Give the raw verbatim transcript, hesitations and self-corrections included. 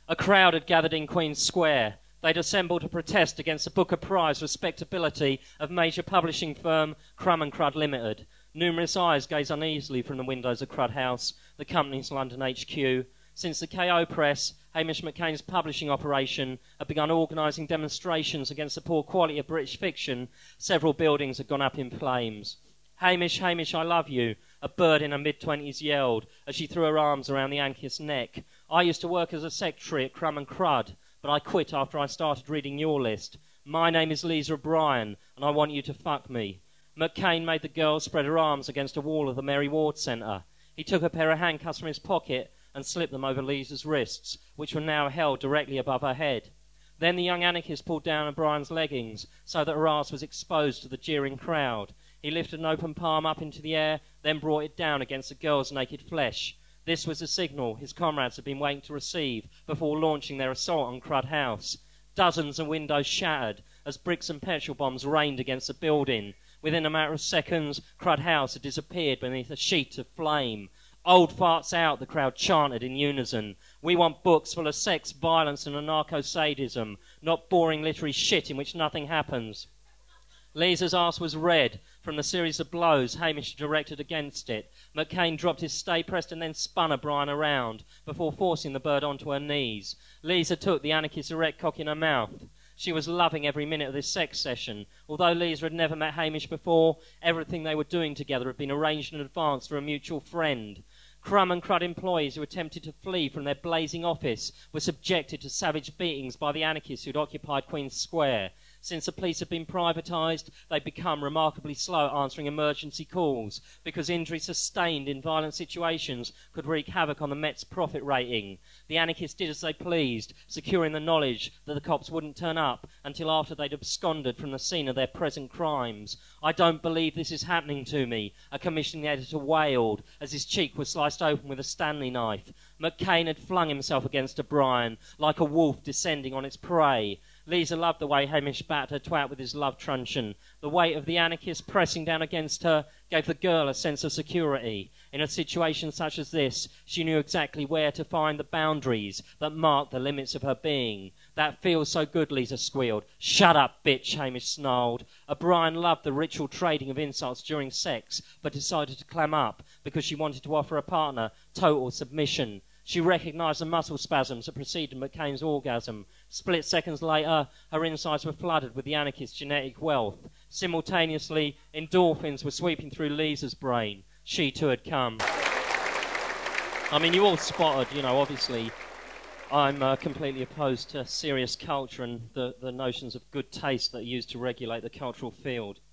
A crowd had gathered in Queen's Square. They'd assembled to protest against the Booker Prize respectability of major publishing firm Crumb and Crud Limited. Numerous eyes gazed uneasily from the windows of Crud House, the company's London H Q. Since the K O Press, Hamish Mackayne's publishing operation, had begun organising demonstrations against the poor quality of British fiction, several buildings had gone up in flames. "Hamish, Hamish, I love you," a bird in her mid-twenties yelled as she threw her arms around the anarchist's neck. "I used to work as a secretary at Crumb and Crud, but I quit after I started reading your list. My name is Lisa O'Brien, and I want you to fuck me." McCain made the girl spread her arms against a wall of the Mary Ward Centre. He took a pair of handcuffs from his pocket and slipped them over Lisa's wrists, which were now held directly above her head. Then the young anarchist pulled down O'Brien's leggings so that her ass was exposed to the jeering crowd. He lifted an open palm up into the air, then brought it down against the girl's naked flesh. This was the signal his comrades had been waiting to receive before launching their assault on Crud House. Dozens of windows shattered as bricks and petrol bombs rained against the building. Within a matter of seconds, Crud House had disappeared beneath a sheet of flame. "Old farts out," the crowd chanted in unison. "We want books full of sex, violence and anarcho-sadism, not boring literary shit in which nothing happens." Lisa's arse was red from the series of blows Hamish directed against it. McCain dropped his stay pressed and then spun O'Brien around before forcing the bird onto her knees. Lisa took the anarchist's erect cock in her mouth. She was loving every minute of this sex session. Although Lisa had never met Hamish before, everything they were doing together had been arranged in advance through a mutual friend. Crumb and Crud employees who attempted to flee from their blazing office were subjected to savage beatings by the anarchists who had occupied Queen's Square. Since the police had been privatised, they'd become remarkably slow at answering emergency calls, because injury sustained in violent situations could wreak havoc on the Met's profit rating. The anarchists did as they pleased, securing the knowledge that the cops wouldn't turn up until after they'd absconded from the scene of their present crimes. "I don't believe this is happening to me," a commissioning editor wailed as his cheek was sliced open with a Stanley knife. McCain had flung himself against O'Brien like a wolf descending on its prey. Lisa loved the way Hamish battered her twat with his love truncheon. The weight of the anarchist pressing down against her gave the girl a sense of security. In a situation such as this, she knew exactly where to find the boundaries that marked the limits of her being. "That feels so good," Lisa squealed. "Shut up, bitch," Hamish snarled. O'Brien loved the ritual trading of insults during sex, but decided to clam up because she wanted to offer her partner total submission. She recognised the muscle spasms that preceded McCain's orgasm. Split seconds later, her insides were flooded with the anarchist's genetic wealth. Simultaneously, endorphins were sweeping through Lisa's brain. She too had come. I mean, you all spotted, you know, obviously, I'm uh, completely opposed to serious culture and the, the notions of good taste that are used to regulate the cultural field.